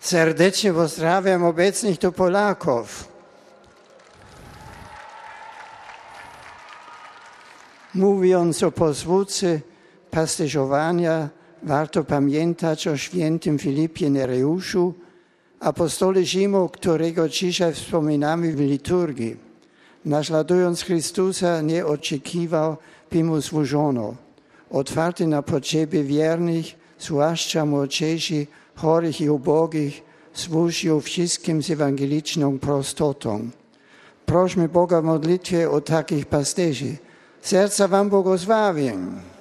Serdecznie pozdrawiam obecnych tu Polaków. Mówiąc o posłudze pasterzowania, warto pamiętać o świętym Filipie Nereuszu, apostole Rzymu, którego dzisiaj wspominamy w liturgii. Naśladując Chrystusa, nie oczekiwał, by mu służono. Otwarty na potrzeby wiernych, zwłaszcza młodzieży, chorych i ubogich, służył wszystkim z ewangeliczną prostotą. Prośmy Boga w modlitwie o takich pasterzy. Serca wam błogosławię.